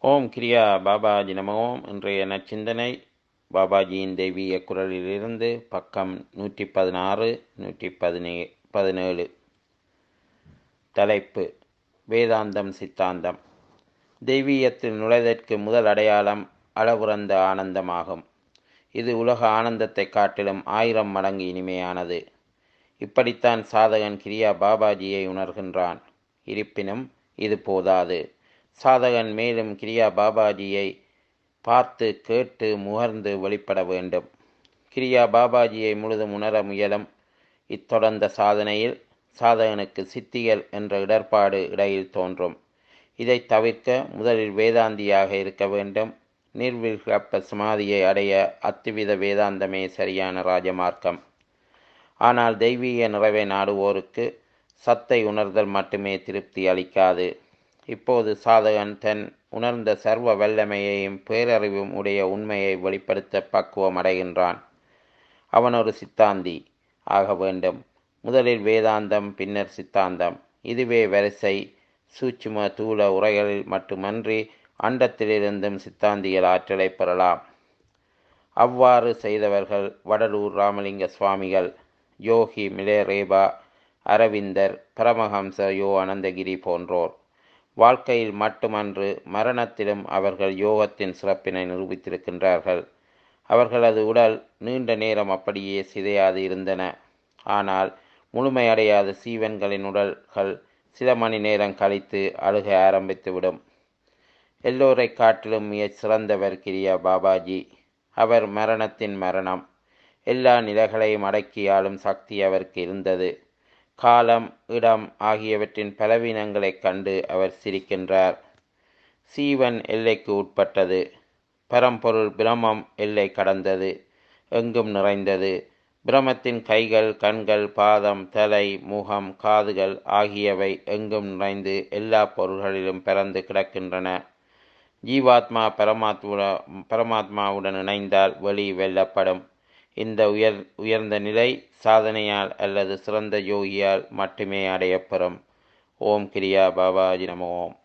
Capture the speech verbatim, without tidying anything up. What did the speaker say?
ஓம் கிரியா பாபாஜி நம ஓம். இன்றைய நச்சிந்தனை பாபாஜியின் தெய்வீக குரலிலிருந்து பக்கம் நூற்றி பதினாறு நூற்றி பதினே பதினேழு. தலைப்பு: வேதாந்தம் சித்தாந்தம். தெய்வீகத்தில் நுழைதற்கு முதல் அடையாளம் அளவுறந்த ஆனந்தமாகும். இது உலக ஆனந்தத்தை காட்டிலும் ஆயிரம் மடங்கு இனிமையானது. இப்படித்தான் சாதகன் கிரியா பாபாஜியை உணர்கின்றான். இருப்பினும் இது போதாது. சாதகன் மேலும் கிரியா பாபாஜியை பார்த்து கேட்டு முகர்ந்து வெளிப்பட வேண்டும். கிரியா பாபாஜியை முழுதும் உணர முயலும் இத்தொடர்ந்த சாதனையில் சாதகனுக்கு சித்திகள் என்ற இடர்பாடு இடையில் தோன்றும். இதை தவிர்க்க முதலில் வேதாந்தியாக இருக்க வேண்டும். நிர்விகல்ப சமாதியை அடைய அத்துவித வேதாந்தமே சரியான ராஜமார்க்கம். ஆனால் தெய்வீக நிறைவை நாடுவோருக்கு சத்தை உணர்தல் மட்டுமே திருப்தி அளிக்காது. இப்போது சாதகன் தன் உணர்ந்த சர்வ வல்லமையையும் பேரறிவும் உடைய உண்மையை வெளிப்படுத்த பக்குவம் அடைகின்றான். அவன் ஒரு சித்தாந்தி ஆக வேண்டும். முதலில் வேதாந்தம், பின்னர் சித்தாந்தம். இதுவே வரிசை. சூட்சும தூள உரைகளில் மட்டுமன்றி அண்டத்திலிருந்தும் சித்தாந்திகள் ஆற்றலை பெறலாம். அவ்வாறு செய்தவர்கள் வடலூர் ராமலிங்க சுவாமிகள், யோகி மிலேரேபா, அரவிந்தர், பரமஹம்ச யோ அனந்தகிரி போன்றோர். வாழ்க்கையில் மட்டுமன்று மரணத்திலும் அவர்கள் யோகத்தின் சிறப்பினை நிரூபித்திருக்கின்றார்கள். அவர்களது உடல் நீண்ட நேரம் அப்படியே சிதையாது இருந்தன. ஆனால் முழுமையடையாத சீவன்களின் உடல்கள் சில மணி நேரம் கழித்து அழுக ஆரம்பித்துவிடும். எல்லோரை காட்டிலும் மிகச் சிறந்தவர் கிரியா பாபாஜி. அவர் மரணத்தின் மரணம். எல்லா நிலைகளையும் அடக்கி ஆளும் சக்தி அவருக்கு இருந்தது. காலம், இடம் ஆகியவற்றின் பலவீனங்களைக் கண்டு அவர் சிரிக்கின்றார். சீவன் எல்லைக்கு உட்பட்டது. பரம்பொருள் பிரமம் எல்லை கடந்தது, எங்கும் நிறைந்தது. பிரமத்தின் கைகள், கண்கள், பாதம், தலை, முகம், காதுகள் ஆகியவை எங்கும் நிறைந்து எல்லா பொருள்களிலும் பறந்து கிடக்கின்றன. ஜீவாத்மா பரமாத்மா பரமாத்மாவுடன் இணைந்தால் வெளி வெல்லப்படும். இந்த உயர் உயர்ந்த நிலை சாதனையால் அல்லது சிறந்த யோகியால் மட்டுமே அடையப்பெறும். ஓம் கிரியா பாபாஜி நம ஓம்.